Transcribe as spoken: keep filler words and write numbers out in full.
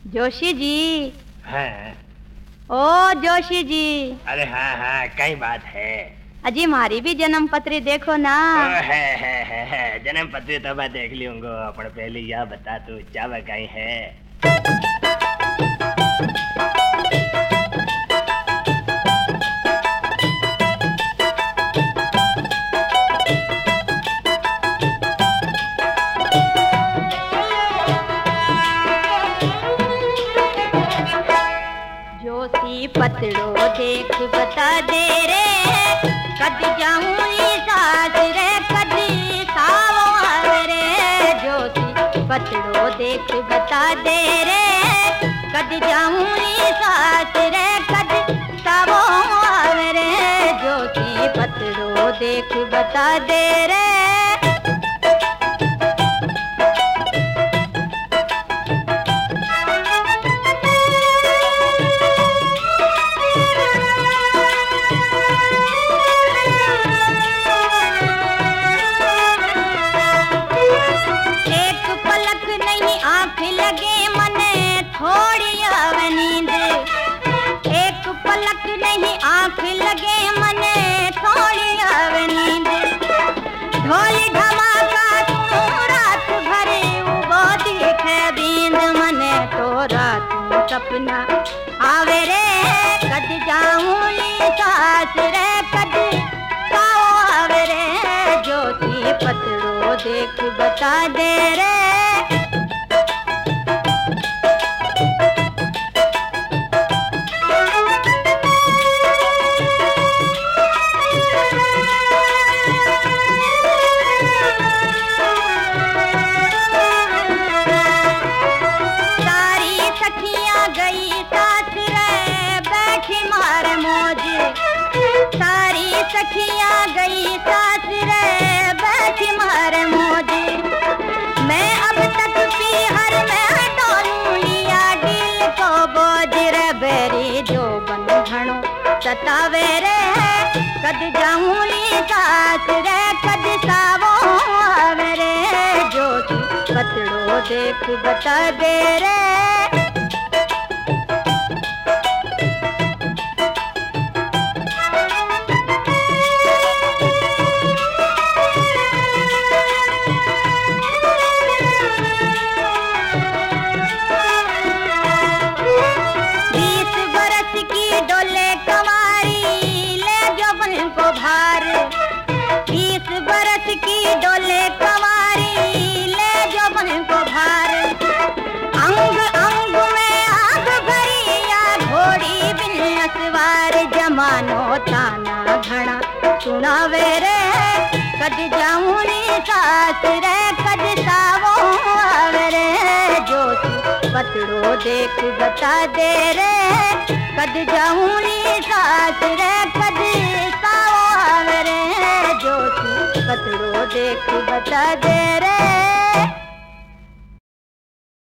जोशी जी। हाँ। ओ जोशी जी। अरे हाँ हाँ कई बात है। अजी मारी भी जन्म पत्री देखो ना। ओ, है है है है जन्म पत्री तो मैं देख लूंगा अपन पहले यह बता तू चावा कहीं है। जोशी पतड़ो देख बता दे रे कद जाऊं सास रे कद सावो आवे रे। जोशी पतड़ो देख बता दे रे कद जाऊं सास रे कद सावो आवे रे। जोशी पतड़ो देख बता दे रे। थोड़ी आवे नींद एक पलक नहीं आँख लगे मने थोड़ी आवे नींद। ढोली धमाका तू रात भरे वो दिखे बींद मने तो रात सपना आवे रे कद जाऊं सास रे कद साओ आवे रे। जोशी पतड़ो देख बता दे रे। सखिया गई सास रे बैठी मारे मौज। मैं अब तक पी हर में डोलूं लिया दिल को बोझ रे बेरी जो बंधनो सतावे रे कद जाऊं सास रे कद सावो आवे रे। जोशी पतड़ो देख बता दे रे। की डोले कवारी ले जो बन को भार अंग अंग में आग भरी या घोड़ी बिन असवार। जमानो ताना घना सुनावे रे कद जाऊं सास रे कद सावो आवे रे। जोशी पतड़ो देख बता दे रे कद जाऊं सास रे कद सावो आवे रे। जोशी पतड़ो देख बता दे।